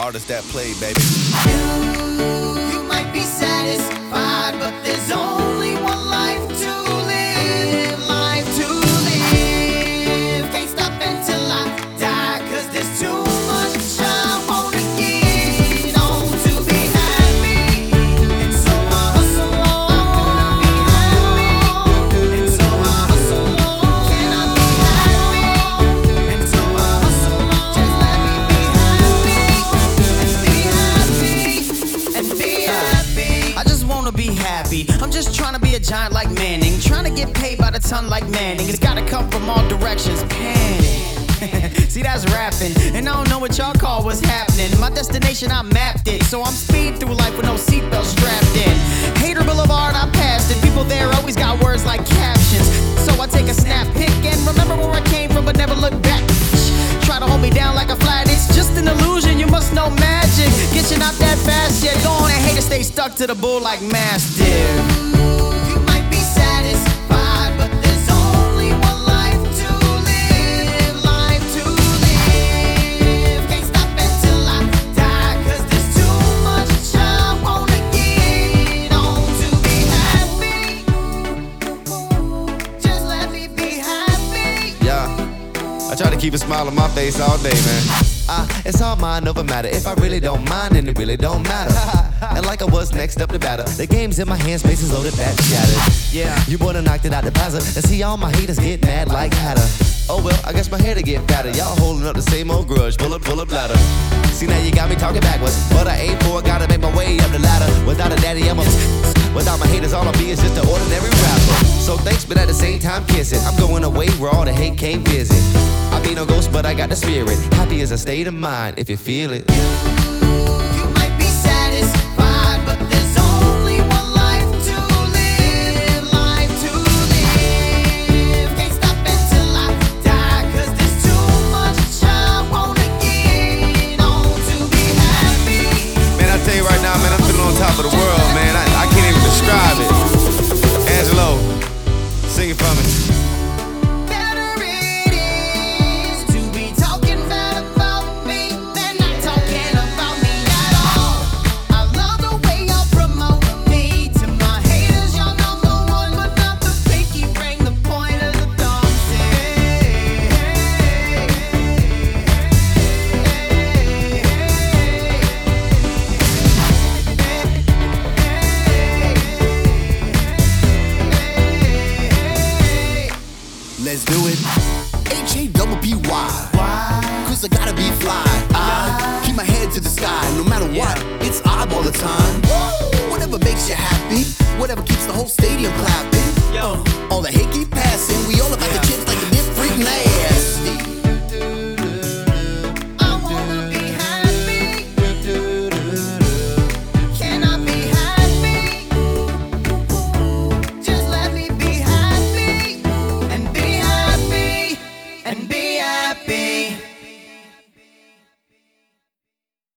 artists that play, baby. You might be satisfied, but there's only one life to live, life to live. Can't stop until I die, 'cause there's too much I wanna get on to be happy. And so I hustle on, I wanna be happy. And so I hustle on, can I be happy? And so I hustle on, just let me be happy. And be happy. I just wanna be happy. I'm just trying to be a giant like Manning, trying to get paid by the ton like Manning. It's gotta come from all directions. Panic. See, that's rapping, and I don't know what y'all call what's happening. My destination, I mapped it, so I'm speeding through life with no seatbelt strapped in. Hater Boulevard, I passed it. People there always got words like captions, so I take a snap pic and remember where I came from, but never look back. Try to hold me down like a flat, it's just an illusion. You must know magic. Get you not that fast yet. Go on and hate to stay stuck to the bull like Mastiff. You might be satisfied, but there's only one life to live, life to live. Can't stop until I die, 'cause there's too much I wanna get on to be happy. Just let me be happy. Yeah, I try to keep a smile on my face all day, man. It's all mine, no matter. If I really don't mind, then it really don't matter. And like I was next up to batter, the game's in my hands, spaces loaded, that's shattered. Yeah, You boy done knocked it out the buzzer, and see all my haters get mad like Hatter. oh well, I guess my hair to get fatter. Y'all holding up the same old grudge, pull up ladder. See now you got me talking backwards, but I ain't for it, gotta make my way up the ladder. Without a daddy, I'm a without my haters, all I be is just an ordinary rapper. So thanks, but at the same time kissing. I'm going away where all the hate can't visit. I be no ghost, but I got the spirit. Happy is a state of mind, if you feel it. You might be satisfied, but there's only one life to live, life to live. Can't stop until I die, 'cause there's too much I wanna get on to be happy. Man, I tell you right now, man, I'm feeling on top of the world, man. I can't even describe it. Angelo, sing it for me. Better it is to be talking bad about me than not talking about me at all. I love the way y'all promote me to my haters. Y'all number one, but not the pinky ring. The point of the thumb. Let's do it. H-A-double-P-Y. Cause I gotta be fly. I keep my head to the sky. No matter what, it's odd all the time.